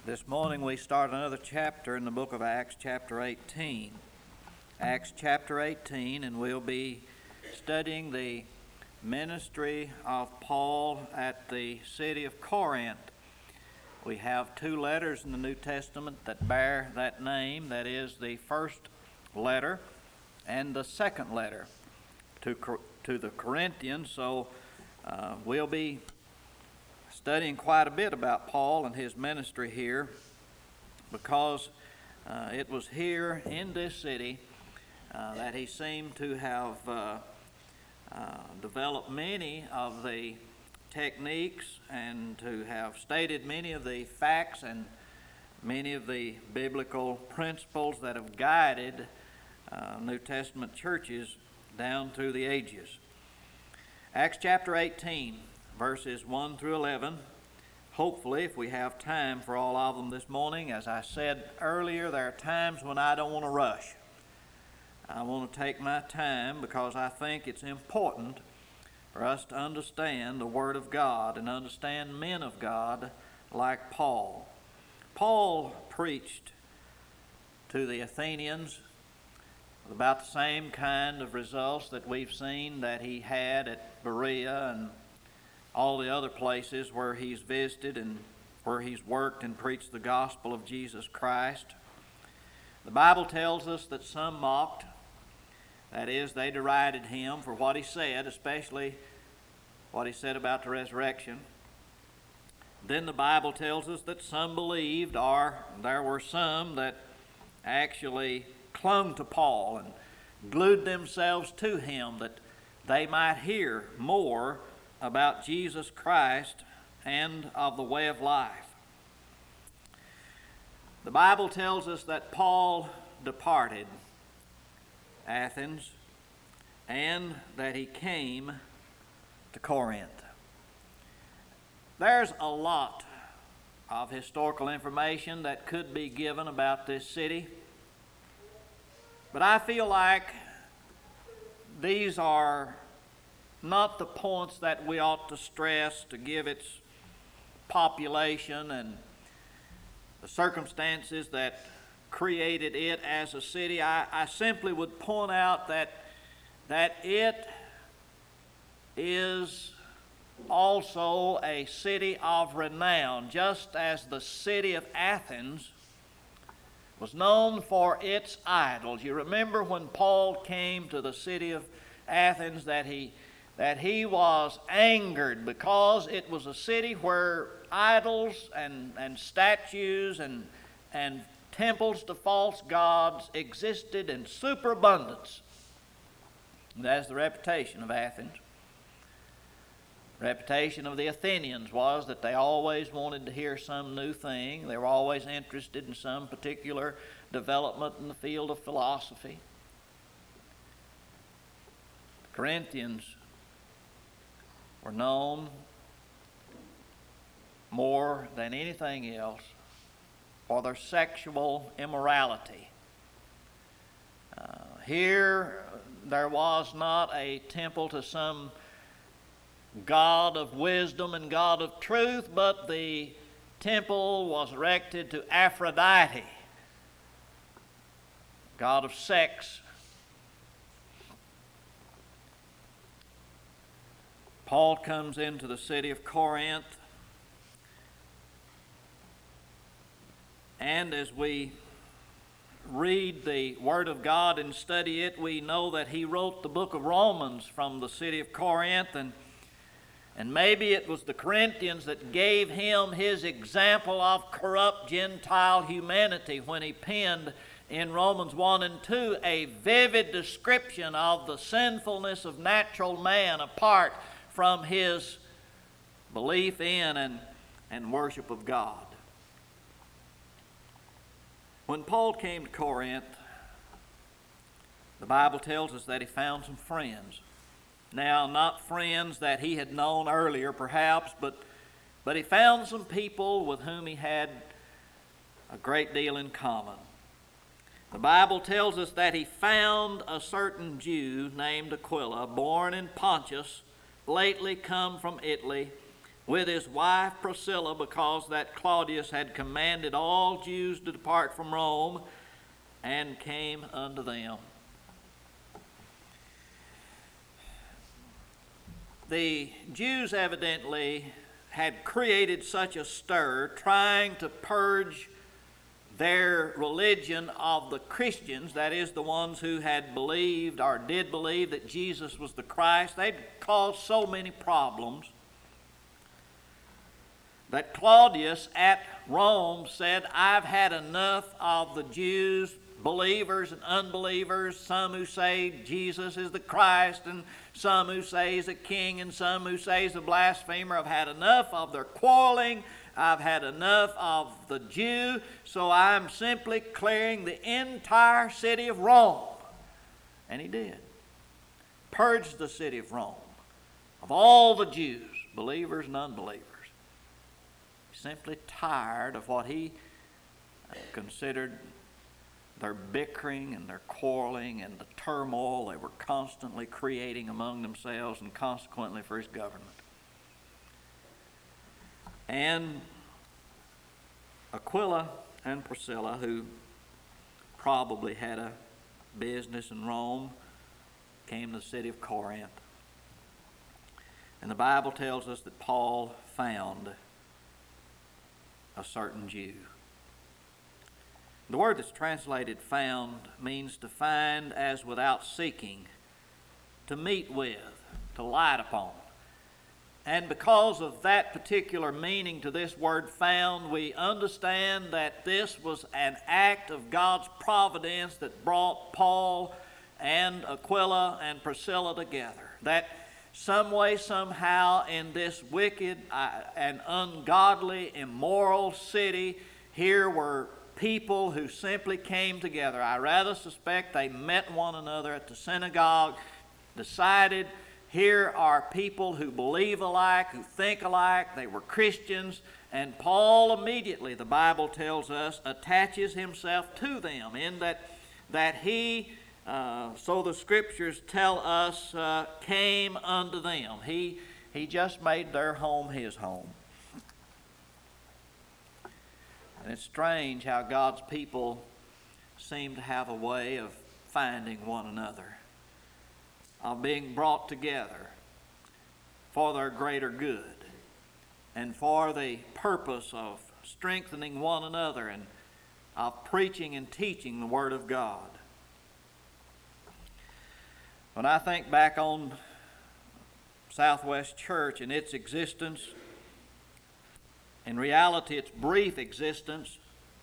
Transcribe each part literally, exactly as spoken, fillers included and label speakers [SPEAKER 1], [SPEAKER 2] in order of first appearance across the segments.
[SPEAKER 1] This morning we start another chapter in the book of Acts, chapter eighteen. Acts chapter eighteen, and we'll be studying the ministry of Paul at the city of Corinth. We have two letters in the New Testament that bear that name. That is the first letter and the second letter to, to the Corinthians. So uh, we'll be studying quite a bit about Paul and his ministry here, because uh, it was here in this city uh, that he seemed to have uh, uh, developed many of the techniques and to have stated many of the facts and many of the biblical principles that have guided uh, New Testament churches down through the ages. Acts chapter eighteen. Verses one through eleven. Hopefully, if we have time for all of them this morning, as I said earlier, there are times when I don't want to rush. I want to take my time because I think it's important for us to understand the Word of God and understand men of God like Paul. Paul preached to the Athenians with about the same kind of results that we've seen that he had at Berea and all the other places where he's visited and where he's worked and preached the gospel of Jesus Christ. The Bible tells us that some mocked. That is, they derided him for what he said, especially what he said about the resurrection. Then the Bible tells us that some believed, or there were some that actually clung to Paul and glued themselves to him that they might hear more about Jesus Christ and of the way of life. The Bible tells us that Paul departed Athens and that he came to Corinth. There's a lot of historical information that could be given about this city, but I feel like these are not the points that we ought to stress to give its population and the circumstances that created it as a city. I, I simply would point out that, that it is also a city of renown, just as the city of Athens was known for its idols. You remember when Paul came to the city of Athens that he that he was angered because it was a city where idols and, and statues and, and temples to false gods existed in superabundance. That's the reputation of Athens. The reputation of the Athenians was that they always wanted to hear some new thing. They were always interested in some particular development in the field of philosophy. The Corinthians were known more than anything else for their sexual immorality. Uh, here, there was not a temple to some God of wisdom and God of truth, but the temple was erected to Aphrodite, God of sex. Paul comes into the city of Corinth, and as we read the Word of God and study it, we know that he wrote the book of Romans from the city of Corinth, and, and maybe it was the Corinthians that gave him his example of corrupt Gentile humanity when he penned in Romans one and two a vivid description of the sinfulness of natural man apart from his belief in and, and worship of God. When Paul came to Corinth, the Bible tells us that he found some friends. Now, not friends that he had known earlier, perhaps, but, but he found some people with whom he had a great deal in common. The Bible tells us that he found a certain Jew named Aquila, born in Pontus, lately come from Italy, with his wife Priscilla, because that Claudius had commanded all Jews to depart from Rome, and came unto them. The Jews evidently had created such a stir, trying to purge their religion of the Christians, that is, the ones who had believed or did believe that Jesus was the Christ. They'd caused so many problems that Claudius at Rome said, I've had enough of the Jews, believers and unbelievers, some who say Jesus is the Christ, and some who say he's a king, and some who say he's a blasphemer. I've had enough of their quarreling. I've had enough of the Jew, so I'm simply clearing the entire city of Rome. And he did. Purged the city of Rome of all the Jews, believers and unbelievers. Simply tired of what he considered their bickering and their quarreling and the turmoil they were constantly creating among themselves and consequently for his government. And Aquila and Priscilla, who probably had a business in Rome, came to the city of Corinth. And the Bible tells us that Paul found a certain Jew. The word that's translated found means to find as without seeking, to meet with, to light upon. And because of that particular meaning to this word found, we understand that this was an act of God's providence that brought Paul and Aquila and Priscilla together. That some way, somehow, in this wicked uh, and ungodly, immoral city, here were people who simply came together. I rather suspect they met one another at the synagogue, decided here are people who believe alike, who think alike. They were Christians, and Paul immediately, the Bible tells us, attaches himself to them in that, that he, uh, so the Scriptures tell us, uh, came unto them. He, he just made their home his home. And it's strange how God's people seem to have a way of finding one another, of being brought together for their greater good and for the purpose of strengthening one another and of preaching and teaching the Word of God. When I think back on Southwest Church and its existence, in reality, its brief existence,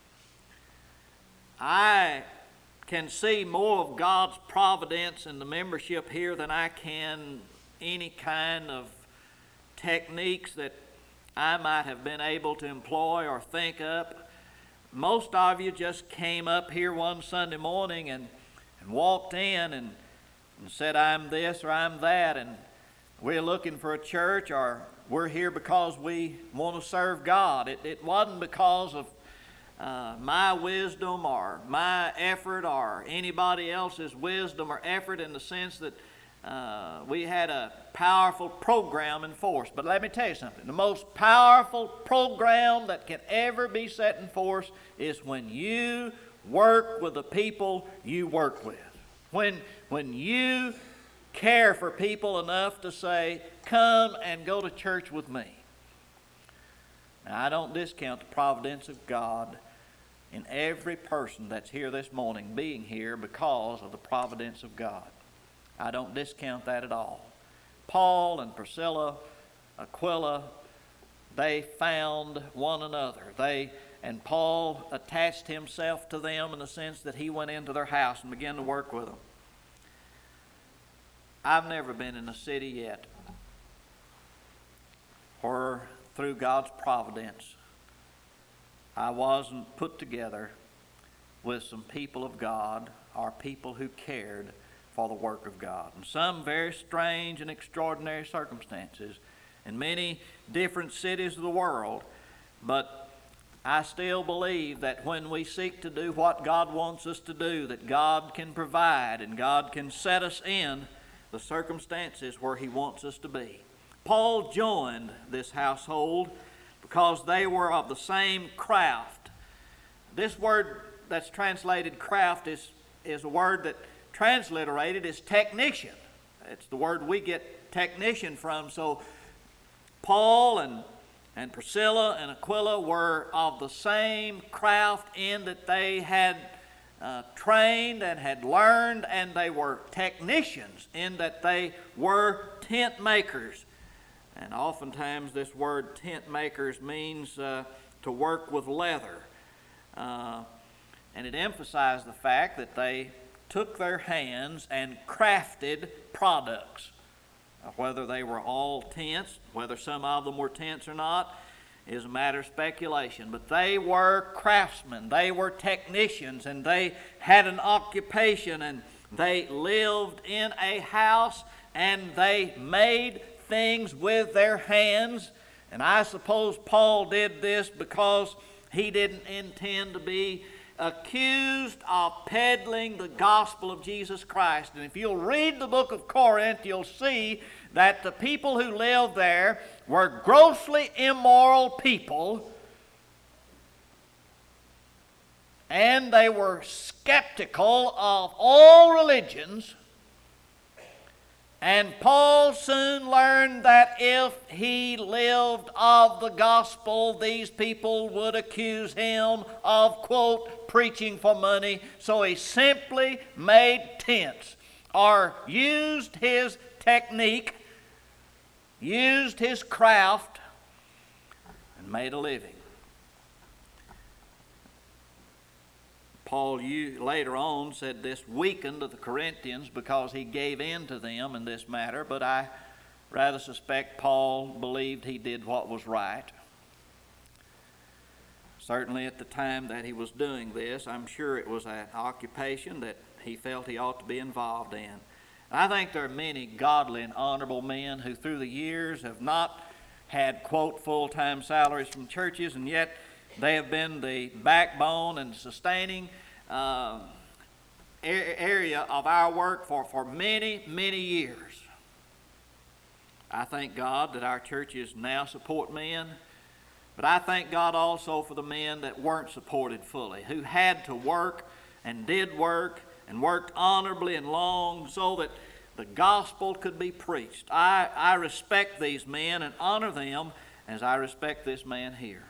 [SPEAKER 1] I can see more of God's providence in the membership here than I can any kind of techniques that I might have been able to employ or think up. Most of you just came up here one Sunday morning and, and walked in and, and said, I'm this or I'm that, and we're looking for a church, or we're here because we want to serve God. It, it wasn't because of uh, my wisdom or my effort or anybody else's wisdom or effort, in the sense that uh, we had a powerful program in force. But let me tell you something. The most powerful program that can ever be set in force is when you work with the people you work with. When, when you care for people enough to say, come and go to church with me. Now, I don't discount the providence of God in every person that's here this morning being here because of the providence of God. I don't discount that at all. Paul and Priscilla, Aquila, they found one another. They and Paul attached himself to them in the sense that he went into their house and began to work with them. I've never been in a city yet where, through God's providence, I wasn't put together with some people of God or people who cared for the work of God. In some very strange and extraordinary circumstances in many different cities of the world, but I still believe that when we seek to do what God wants us to do, that God can provide and God can set us in the circumstances where He wants us to be. Paul joined this household because they were of the same craft. This word that's translated craft is, is a word that transliterated is technician. It's the word we get technician from. So Paul and, and Priscilla and Aquila were of the same craft in that they had uh, trained and had learned, and they were technicians in that they were tent makers. And oftentimes this word tent makers means uh, to work with leather. Uh, and it emphasized the fact that they took their hands and crafted products. Uh, whether they were all tents, whether some of them were tents or not, is a matter of speculation. But they were craftsmen, they were technicians, and they had an occupation, and they lived in a house, and they made things with their hands. And I suppose Paul did this because he didn't intend to be accused of peddling the gospel of Jesus Christ. And if you'll read the book of Corinth, you'll see that the people who lived there were grossly immoral people, and they were skeptical of all religions. And Paul soon learned that if he lived of the gospel, these people would accuse him of, quote, preaching for money. So he simply made tents, or used his technique, used his craft, and made a living. Paul later on said this weakened the Corinthians because he gave in to them in this matter, but I rather suspect Paul believed he did what was right. Certainly at the time that he was doing this, I'm sure it was an occupation that he felt he ought to be involved in. I think there are many godly and honorable men who through the years have not had, quote, full-time salaries from churches, and yet they have been the backbone and sustaining uh, area of our work for, for many, many years. I thank God that our churches now support men, but I thank God also for the men that weren't supported fully, who had to work and did work and worked honorably and long so that the gospel could be preached. I, I respect these men and honor them as I respect this man here.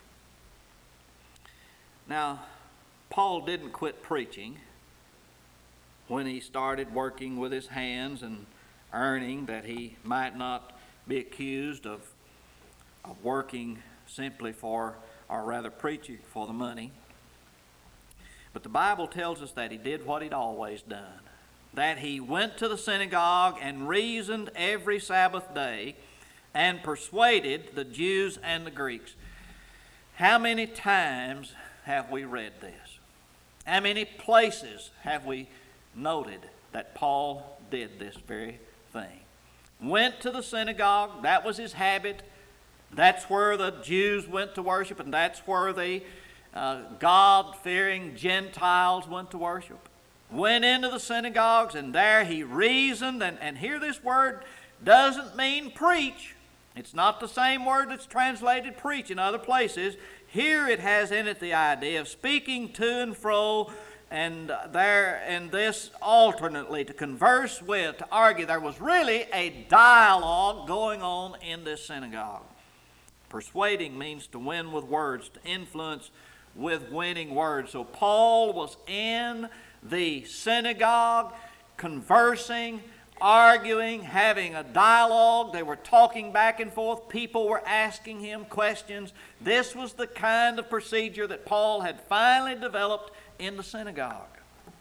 [SPEAKER 1] Now, Paul didn't quit preaching when he started working with his hands and earning, that he might not be accused of, of working simply for, or rather preaching for the money. But the Bible tells us that he did what he'd always done, that he went to the synagogue and reasoned every Sabbath day and persuaded the Jews and the Greeks. How many times have we read this? How many places have we noted that Paul did this very thing? Went to the synagogue, that was his habit. That's where the Jews went to worship, and that's where the uh, God-fearing Gentiles went to worship. Went into the synagogues, and there he reasoned, and, and here this word doesn't mean preach. It's not the same word that's translated preach in other places. Here it has in it the idea of speaking to and fro, and there and this alternately, to converse with, to argue. There was really a dialogue going on in this synagogue. Persuading means to win with words, to influence with winning words. So Paul was in the synagogue, conversing, arguing, having a dialogue. They were talking back and forth. People were asking him questions. This was the kind of procedure that Paul had finally developed in the synagogue.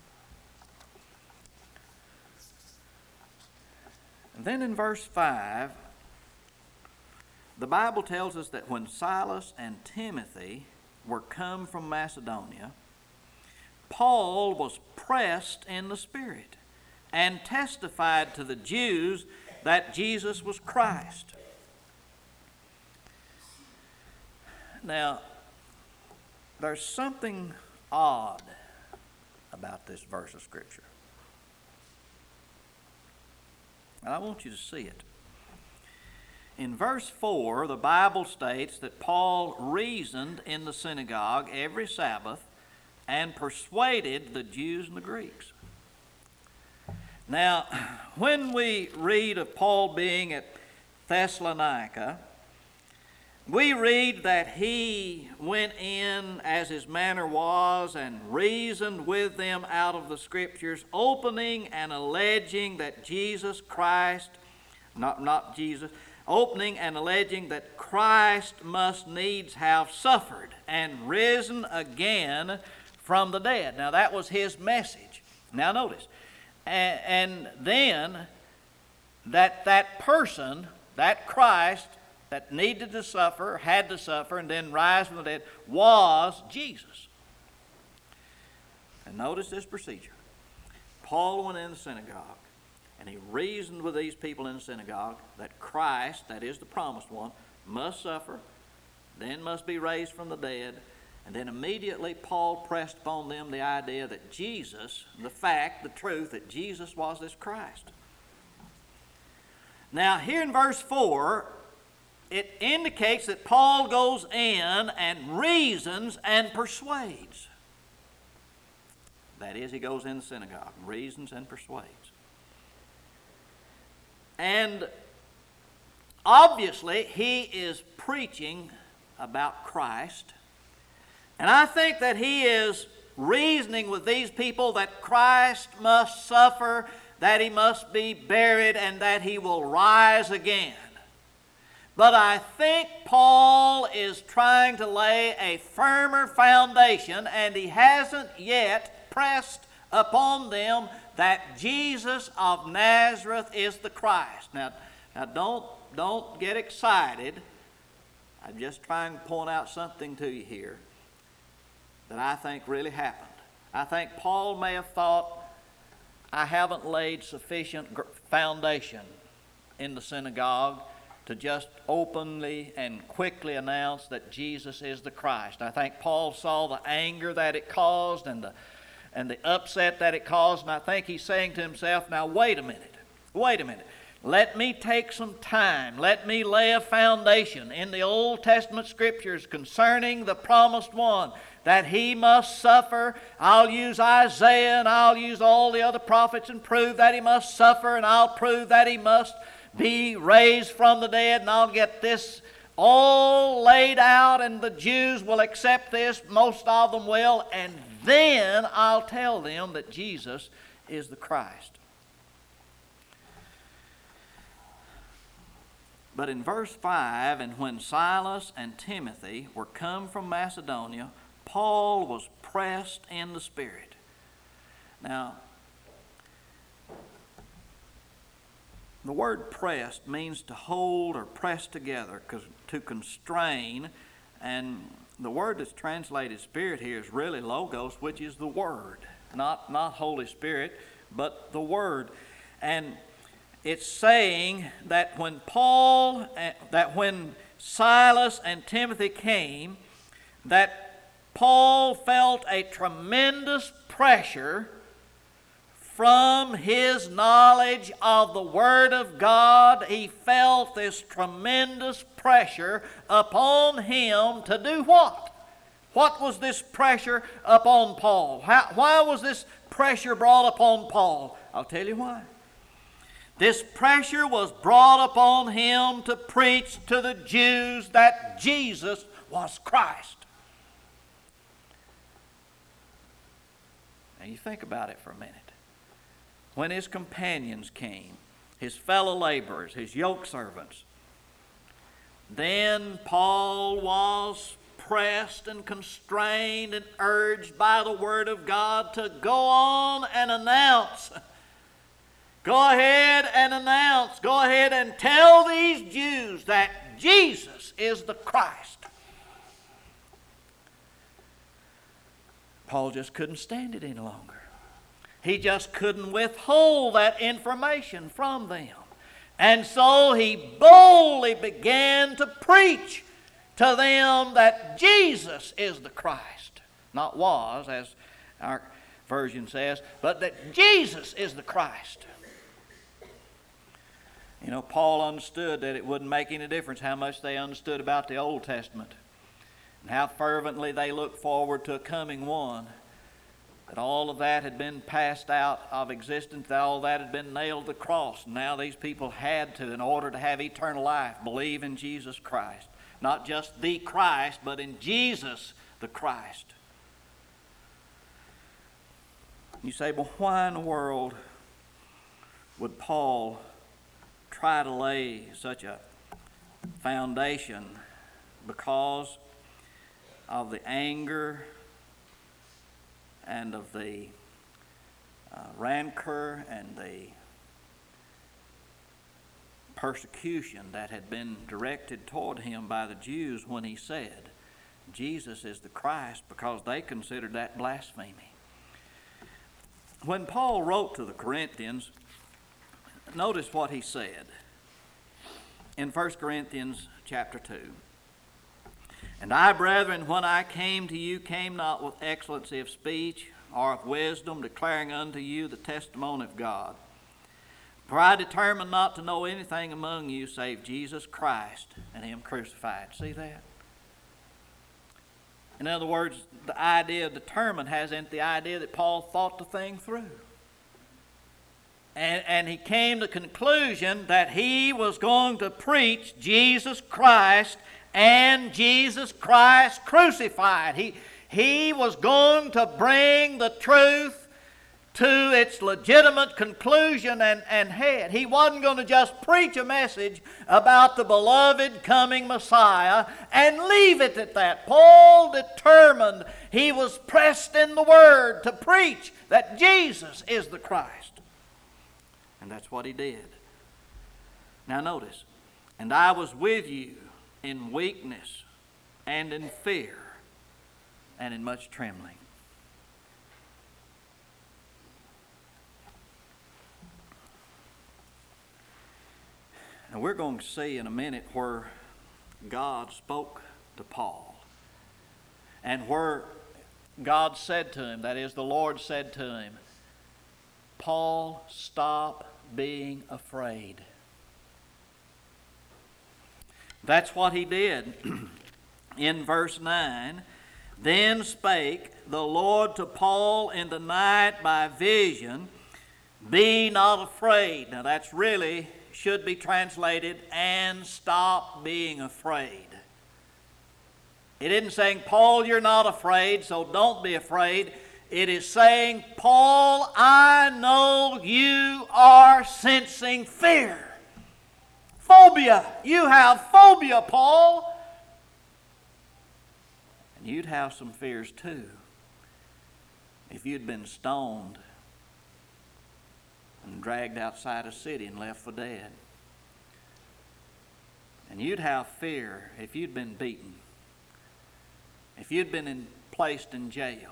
[SPEAKER 1] And then in verse five, the Bible tells us that when Silas and Timothy were come from Macedonia, Paul was pressed in the Spirit and testified to the Jews that Jesus was Christ. Now, there's something odd about this verse of Scripture, and I want you to see it. In verse four, the Bible states that Paul reasoned in the synagogue every Sabbath and persuaded the Jews and the Greeks. Now, when we read of Paul being at Thessalonica, we read that he went in as his manner was and reasoned with them out of the Scriptures, opening and alleging that Jesus Christ, not, not Jesus, opening and alleging that Christ must needs have suffered and risen again from the dead. Now that was his message. Now notice, and, and then that that person, that Christ that needed to suffer, had to suffer, and then rise from the dead, was Jesus. And notice this procedure. Paul went in the synagogue, and he reasoned with these people in the synagogue that Christ, that is the promised one, must suffer, then must be raised from the dead. And then immediately Paul pressed upon them the idea that Jesus, the fact, the truth, that Jesus was this Christ. Now here in verse four, it indicates that Paul goes in and reasons and persuades. That is, he goes in the synagogue, reasons and persuades. And obviously, he is preaching about Christ. And I think that he is reasoning with these people that Christ must suffer, that he must be buried, and that he will rise again. But I think Paul is trying to lay a firmer foundation, and he hasn't yet pressed upon them that Jesus of Nazareth is the Christ. Now, now don't, don't get excited. I'm just trying to point out something to you here that I think really happened. I think Paul may have thought, I haven't laid sufficient foundation in the synagogue to just openly and quickly announce that Jesus is the Christ. I think Paul saw the anger that it caused and the and the upset that it caused, and I think he's saying to himself, now wait a minute, wait a minute. Let me take some time. Let me lay a foundation in the Old Testament Scriptures concerning the promised one, that he must suffer. I'll use Isaiah and I'll use all the other prophets and prove that he must suffer, and I'll prove that he must be raised from the dead, and I'll get this all laid out, and the Jews will accept this, most of them will, and then I'll tell them that Jesus is the Christ. But in verse five, and when Silas and Timothy were come from Macedonia, Paul was pressed in the Spirit. Now, the word pressed means to hold or press together, to constrain, and the word that's translated Spirit here is really Logos, which is the Word. Not, not Holy Spirit, but the Word. And it's saying that when Paul, that when Silas and Timothy came, that Paul felt a tremendous pressure from his knowledge of the Word of God. He felt this tremendous pressure upon him to do what? What was this pressure upon Paul? How, why was this pressure brought upon Paul? I'll tell you why. This pressure was brought upon him to preach to the Jews that Jesus was Christ. Now you think about it for a minute. When his companions came, his fellow laborers, his yoke servants, then Paul was pressed and constrained and urged by the Word of God to go on and announce. Go ahead and announce. Go ahead and tell these Jews that Jesus is the Christ. Paul just couldn't stand it any longer. He just couldn't withhold that information from them. And so he boldly began to preach to them that Jesus is the Christ. Not was, as our version says, but that Jesus is the Christ. You know, Paul understood that it wouldn't make any difference how much they understood about the Old Testament and how fervently they looked forward to a coming one, that all of that had been passed out of existence, that all that had been nailed to the cross. And now these people had to, in order to have eternal life, believe in Jesus Christ. Not just the Christ, but in Jesus the Christ. You say, well, why in the world would Paul try to lay such a foundation? Because of the anger and of the uh, rancor and the persecution that had been directed toward him by the Jews when he said Jesus is the Christ, because they considered that blasphemy. When Paul wrote to the Corinthians, notice what he said in First Corinthians chapter two. And I, brethren, when I came to you, came not with excellency of speech or of wisdom, declaring unto you the testimony of God. For I determined not to know anything among you save Jesus Christ and Him crucified. See that? In other words, the idea of determined has in it the idea that Paul thought the thing through. And, and he came to the conclusion that he was going to preach Jesus Christ and Jesus Christ crucified. He, he was going to bring the truth to its legitimate conclusion and, and head. He wasn't going to just preach a message about the beloved coming Messiah and leave it at that. Paul determined, he was pressed in the Word to preach that Jesus is the Christ. And that's what he did. Now notice, and I was with you in weakness and in fear and in much trembling. And we're going to see in a minute where God spoke to Paul and where God said to him, that is, the Lord said to him, Paul, stop being afraid. That's what he did. In verse nine, then spake the Lord to Paul in the night by vision, be not afraid. Now that's really should be translated, and stop being afraid. It isn't saying, Paul, you're not afraid, so don't be afraid. It is saying, Paul, I know you are sensing fear. Phobia. You have phobia, Paul. And you'd have some fears too if you'd been stoned and dragged outside a city and left for dead. And you'd have fear if you'd been beaten, if you'd been in, placed in jail,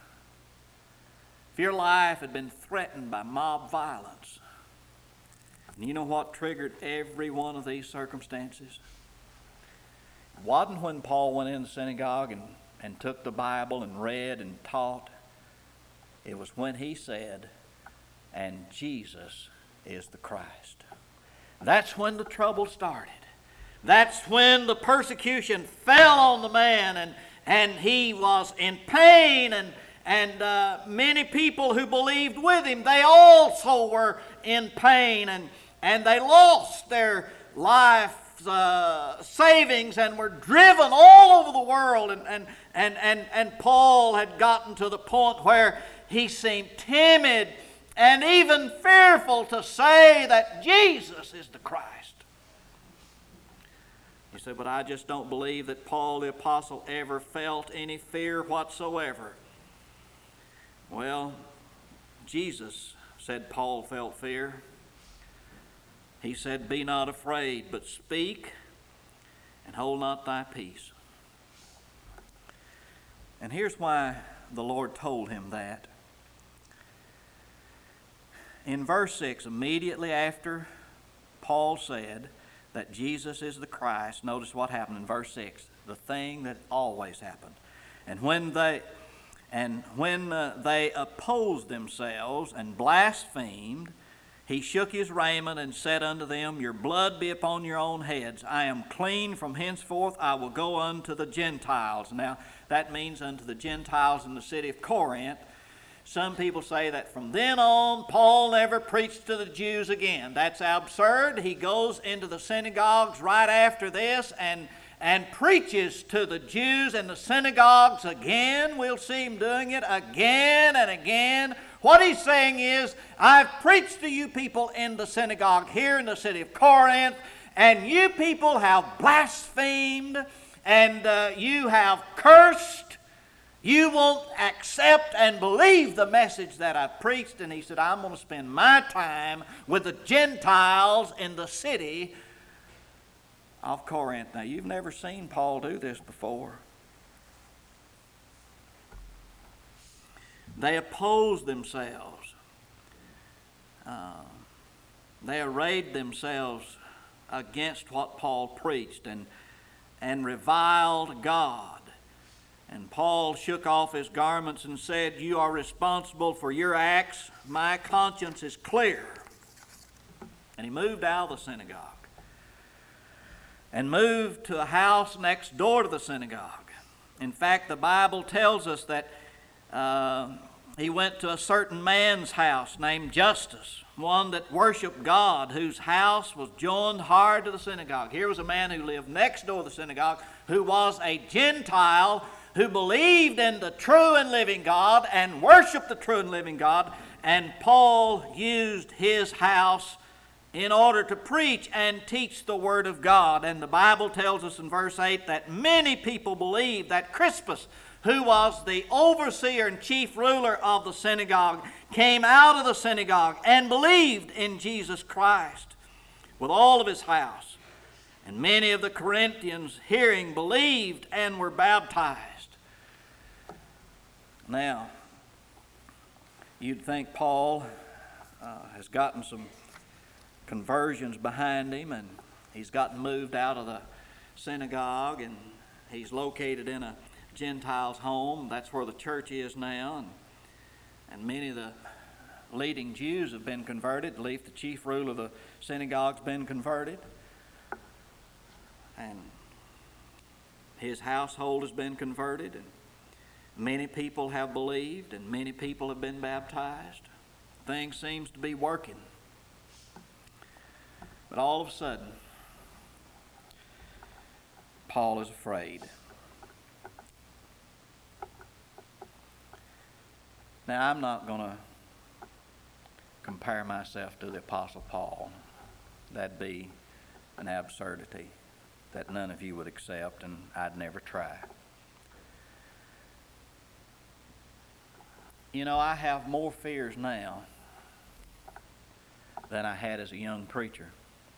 [SPEAKER 1] if your life had been threatened by mob violence. And you know what triggered every one of these circumstances? It wasn't when Paul went in the synagogue and, and took the Bible and read and taught. It was when he said, and Jesus is the Christ. That's when the trouble started. That's when the persecution fell on the man, and, and he was in pain, and, and uh, many people who believed with him, they also were in pain, and, and they lost their life uh, savings and were driven all over the world. And, and, and, and, and Paul had gotten to the point where he seemed timid and even fearful to say that Jesus is the Christ. He said, but I just don't believe that Paul the Apostle ever felt any fear whatsoever. Well, Jesus said Paul felt fear. He said, be not afraid, but speak and hold not thy peace. And here's why the Lord told him that. In verse six, immediately after Paul said that Jesus is the Christ, notice what happened in verse six, the thing that always happened. And when they and when uh, they opposed themselves and blasphemed, he shook his raiment and said unto them, Your blood be upon your own heads. I am clean from henceforth. I will go unto the Gentiles. Now, that means unto the Gentiles in the city of Corinth. Some people say that from then on, Paul never preached to the Jews again. That's absurd. He goes into the synagogues right after this and, and preaches to the Jews in the synagogues again. We'll see him doing it again and again. What he's saying is, I've preached to you people in the synagogue here in the city of Corinth, and you people have blasphemed, and uh, you have cursed. You won't accept and believe the message that I've preached. And he said, I'm going to spend my time with the Gentiles in the city of Corinth. Now, you've never seen Paul do this before. They opposed themselves. Uh, they arrayed themselves against what Paul preached and, and reviled God. And Paul shook off his garments and said, You are responsible for your acts. My conscience is clear. And he moved out of the synagogue and moved to a house next door to the synagogue. In fact, the Bible tells us that uh, he went to a certain man's house named Justus, one that worshiped God, whose house was joined hard to the synagogue. Here was a man who lived next door to the synagogue, who was a Gentile, who believed in the true and living God and worshiped the true and living God. And Paul used his house in order to preach and teach the Word of God. And the Bible tells us in verse eight that many people believed that Crispus, who was the overseer and chief ruler of the synagogue, came out of the synagogue and believed in Jesus Christ with all of his house. And many of the Corinthians, hearing, believed and were baptized. Now, you'd think Paul uh, has gotten some conversions behind him, and he's gotten moved out of the synagogue, and he's located in a Gentile's home. That's where the church is now, and, and many of the leading Jews have been converted. At least the chief ruler of the synagogue's been converted, and his household has been converted, and many people have believed, and many people have been baptized. Things seems to be working. But all of a sudden, Paul is afraid. Now, I'm not going to compare myself to the Apostle Paul. That'd be an absurdity that none of you would accept, and I'd never try. You know, I have more fears now than I had as a young preacher.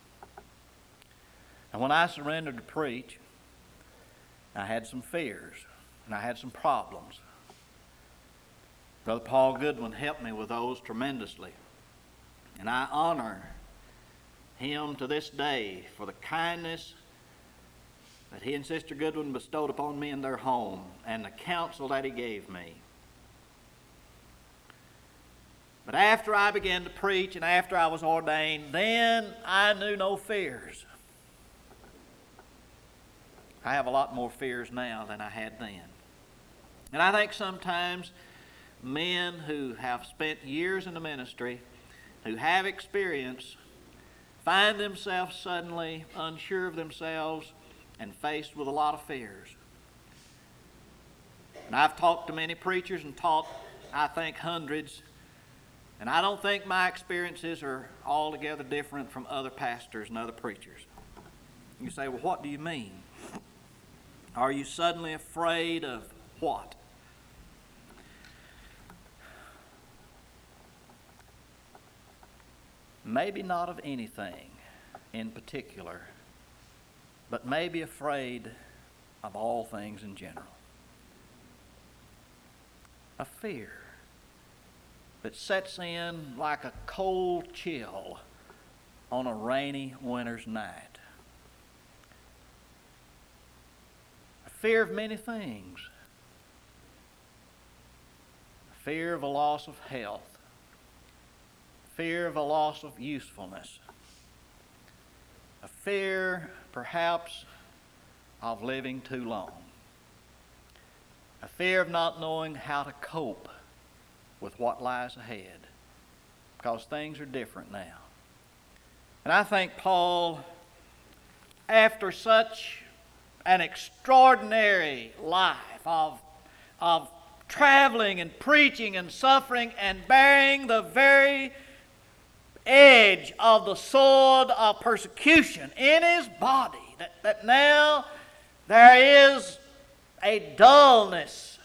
[SPEAKER 1] And when I surrendered to preach, I had some fears and I had some problems. Brother Paul Goodwin helped me with those tremendously. And I honor him to this day for the kindness that he and Sister Goodwin bestowed upon me in their home and the counsel that he gave me. But after I began to preach and after I was ordained, then I knew no fears. I have a lot more fears now than I had then. And I think sometimes men who have spent years in the ministry, who have experience, find themselves suddenly unsure of themselves and faced with a lot of fears. And I've talked to many preachers and taught, I think, hundreds. And I don't think my experiences are altogether different from other pastors and other preachers. You say, well, what do you mean? Are you suddenly afraid of what? Maybe not of anything in particular, but maybe afraid of all things in general. A fear that sets in like a cold chill on a rainy winter's night. A fear of many things. A fear of a loss of health. fear of a loss of usefulness, a fear perhaps of living too long, a fear of not knowing how to cope with what lies ahead, because things are different now. And I think Paul, after such an extraordinary life of, of traveling and preaching and suffering and bearing the very edge of the sword of persecution in his body, that, that now there is a dullness.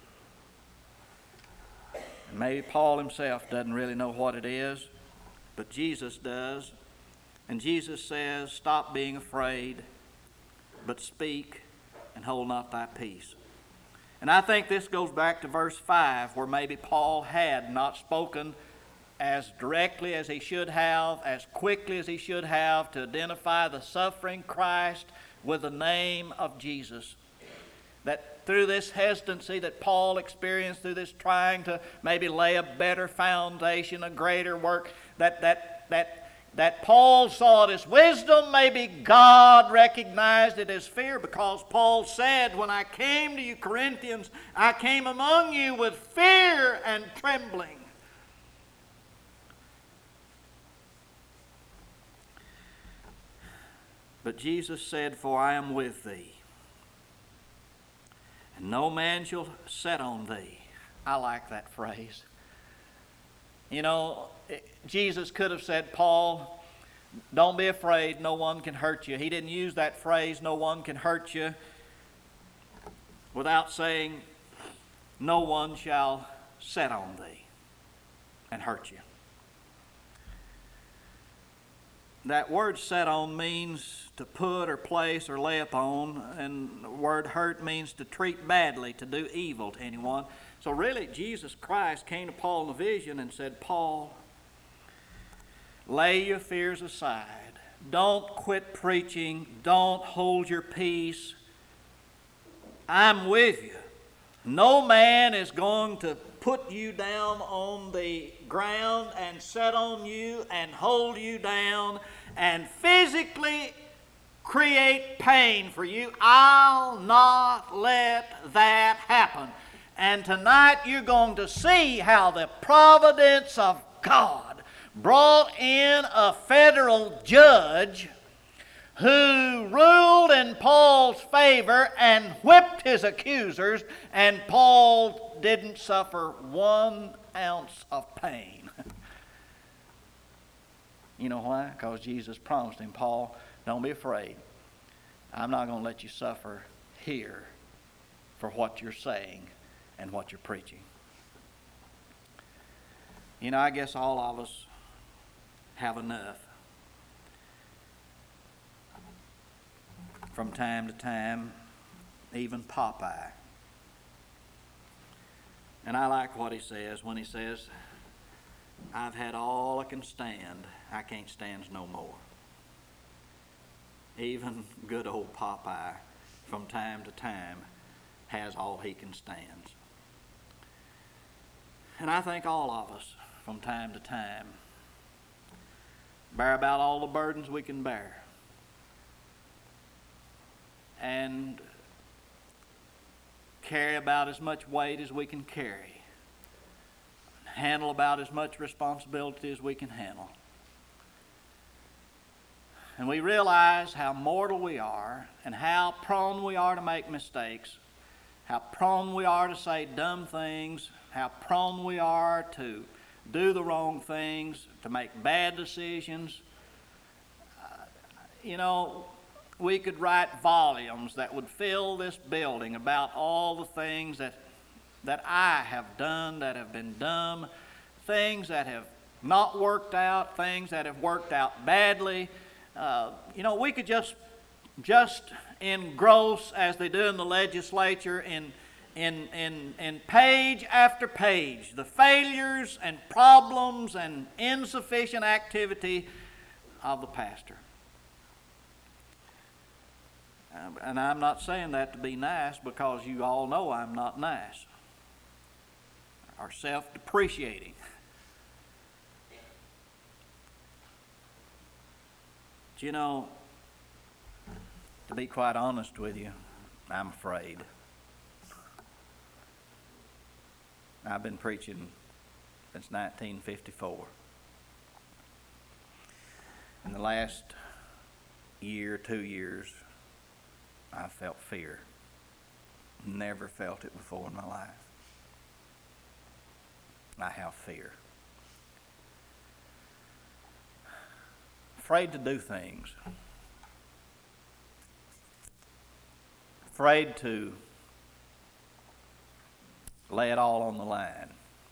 [SPEAKER 1] And maybe Paul himself doesn't really know what it is, but Jesus does. And Jesus says, stop being afraid, but speak and hold not thy peace. And I think this goes back to verse five, where maybe Paul had not spoken as directly as he should have, as quickly as he should have, to identify the suffering Christ with the name of Jesus. That through this hesitancy that Paul experienced, through this trying to maybe lay a better foundation, a greater work, that that that that Paul saw it as wisdom, maybe God recognized it as fear, because Paul said, when I came to you, Corinthians, I came among you with fear and trembling. But Jesus said, for I am with thee, and no man shall set on thee. I like that phrase. You know, Jesus could have said, Paul, don't be afraid, no one can hurt you. He didn't use that phrase, no one can hurt you, without saying, no one shall set on thee and hurt you. That word set on means to put or place or lay upon, and the word hurt means to treat badly, to do evil to anyone. So really, Jesus Christ came to Paul in a vision and said, Paul, lay your fears aside. Don't quit preaching. Don't hold your peace. I'm with you. No man is going to put you down on the ground and set on you and hold you down and physically create pain for you. I'll not let that happen. And tonight you're going to see how the providence of God brought in a federal judge who ruled in Paul's favor and whipped his accusers, and Paul didn't suffer one ounce of pain. You know why? Because Jesus promised him, Paul, don't be afraid. I'm not going to let you suffer here for what you're saying and what you're preaching. You know, I guess all of us have enough. From time to time, even Popeye. And I like what he says when he says, I've had all I can stand. I can't stand no more. Even good old Popeye, from time to time, has all he can stand. And I think all of us, from time to time, bear about all the burdens we can bear. And carry about as much weight as we can carry. Handle about as much responsibility as we can handle. And we realize how mortal we are and how prone we are to make mistakes, how prone we are to say dumb things, how prone we are to do the wrong things, to make bad decisions. Uh, you know, we could write volumes that would fill this building about all the things that that I have done that have been dumb, things that have not worked out, things that have worked out badly. Uh, you know, we could just just engross, as they do in the legislature, in in in in page after page, the failures and problems and insufficient activity of the pastor. And I'm not saying that to be nice, because you all know I'm not nice or self-depreciating. But you know, to be quite honest with you, I'm afraid. I've been preaching since nineteen fifty-four. In the last year, two years, I felt fear. Never felt it before in my life. I have fear. Afraid to do things. Afraid to lay it all on the line.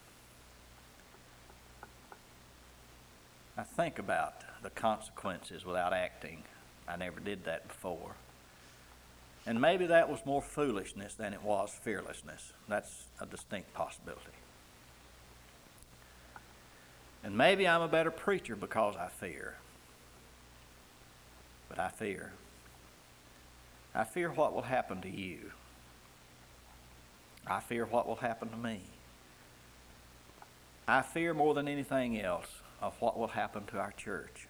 [SPEAKER 1] I think about the consequences without acting. I never did that before. And maybe that was more foolishness than it was fearlessness. That's a distinct possibility. And maybe I'm a better preacher because I fear. But I fear. I fear what will happen to you. I fear what will happen to me. I fear more than anything else of what will happen to our church.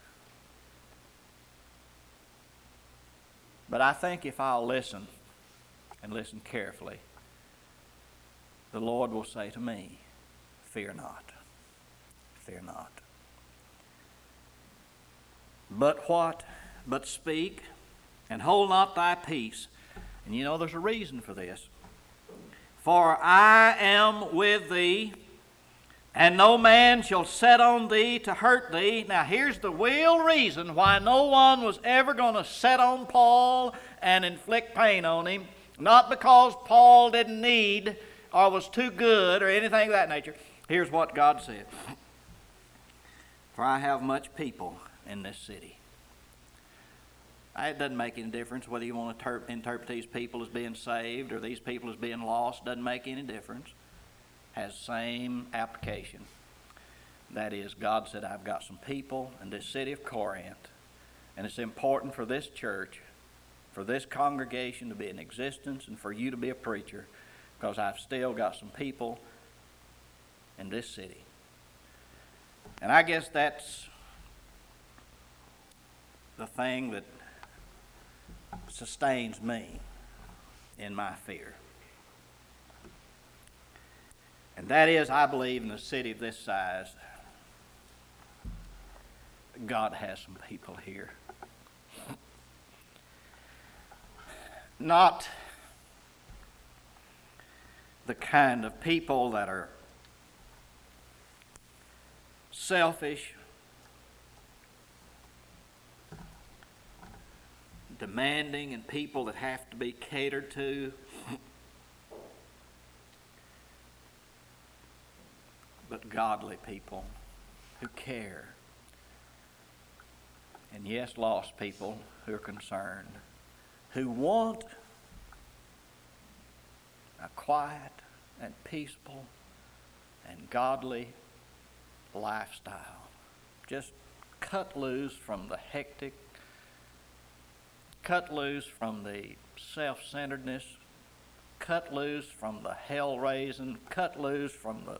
[SPEAKER 1] But I think if I'll listen and listen carefully, the Lord will say to me, fear not, fear not. But what? But speak, and hold not thy peace. And you know there's a reason for this. For I am with thee, and no man shall set on thee to hurt thee. Now here's the real reason why no one was ever going to set on Paul and inflict pain on him. Not because Paul didn't need or was too good or anything of that nature. Here's what God said. For I have much people in this city. It doesn't make any difference whether you want to ter- interpret these people as being saved or these people as being lost. Doesn't make any difference. Has same application. That is, God said, I've got some people in this city of Corinth, and it's important for this church, for this congregation to be in existence and for you to be a preacher, because I've still got some people in this city. And I guess that's the thing that sustains me in my fear. And that is, I believe in a city of this size, God has some people here. Not the kind of people that are selfish, demanding, and people that have to be catered to. But godly people who care. And yes, lost people who are concerned, who want a quiet and peaceful and godly lifestyle. Just cut loose from the hectic, cut loose from the self-centeredness, cut loose from the hell-raising, cut loose from the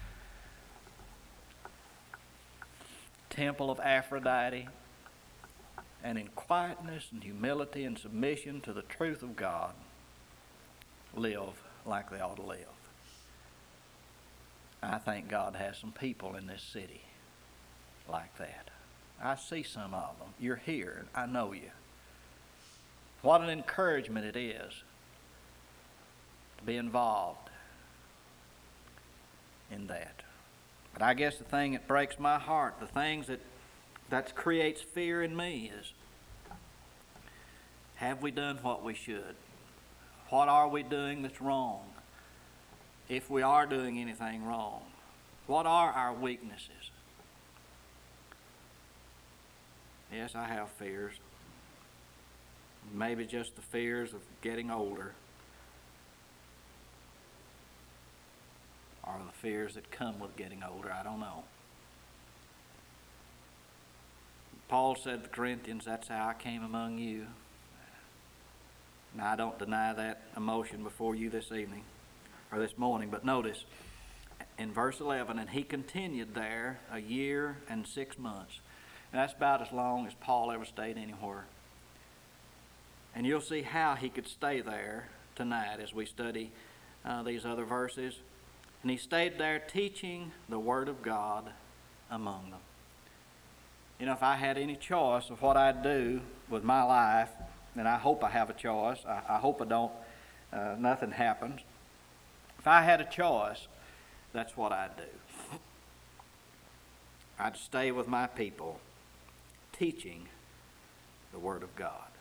[SPEAKER 1] temple of Aphrodite, and in quietness and humility and submission to the truth of God, live like they ought to live. I think God has some people in this city like that. I see some of them. You're here. I know you. What an encouragement it is to be involved in that. But I guess the thing that breaks my heart, the things that that creates fear in me is, have we done what we should? What are we doing that's wrong? If we are doing anything wrong, what are our weaknesses? Yes, I have fears. Maybe just the fears of getting older, or the fears that come with getting older. I don't know. Paul said to the Corinthians, that's how I came among you. Now, I don't deny that emotion before you this evening, or this morning, but notice in verse eleven, and he continued there a year and six months. And that's about as long as Paul ever stayed anywhere. And you'll see how he could stay there tonight as we study uh, these other verses. And he stayed there teaching the Word of God among them. You know, if I had any choice of what I'd do with my life, and I hope I have a choice, I, I hope I don't, uh, nothing happens. If I had a choice, that's what I'd do. I'd stay with my people teaching the Word of God.